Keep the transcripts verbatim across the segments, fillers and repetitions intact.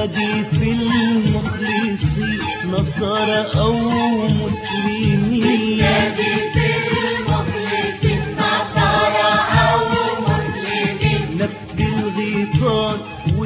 بتنادي في المخلصين نصارى أو مسلمين، بتنادي في المخلصين نصارى أو مسلمين. نبت الغيطان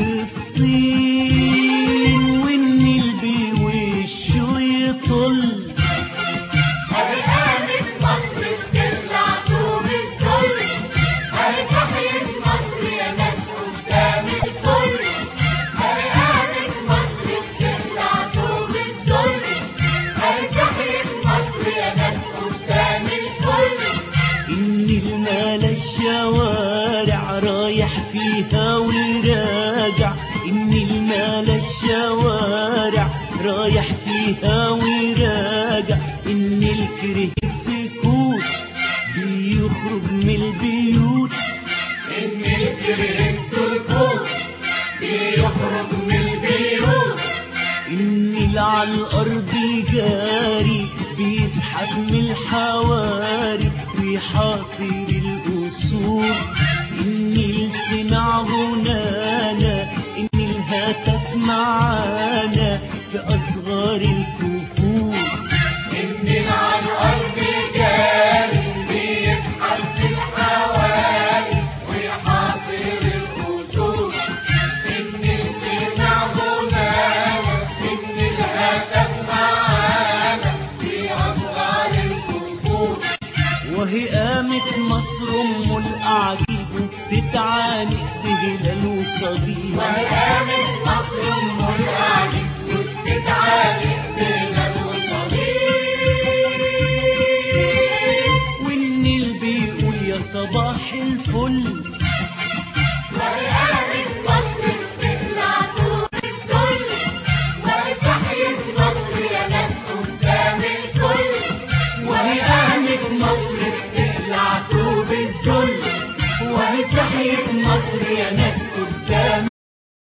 والطين والنيل بوشه يطل، أهي قامت مصر بتطلع طوب الذل، أهي صحيت مصر يا ناس قدام الكل. أهي قامت مصر بتطلع طوب الذل، أهي صحيت مصر يا ناس قدام الكل. النيل مال الشوارع رايح فيها وراجع، النيل مال الشوارع رايح فيها وراجع. النيل كره السكوت بيخرج من البيوت، النيل كره السكوت بيخرج من البيوت. النيل على الأرض جاري بيسحب من الحواري ويحاصر الأسود. النيل سمع غنانا، النيل هتف معانا في أصغار الكفور. النيل على الأرض جاري بيسحب في الحواري ويحاصر الأسود. النيل سمع غنانا، النيل هتف معانا في أصغار الكفور. وهي قامت مصر أم الأعاجيب وبتتعانق بهلال وصليب، وهي قامت مصر أم الأعاجيب وبتتعانق بهلال وصليب. والنيل بيقول يا صباح الفل. وهي قامت مصر بتطلع طوب الذل، وهي صحيت مصر يا ناس قدام الكل. وهي قامت مصر بتقلع طوب الذل، وهي صحيت مصر يا ناس قدام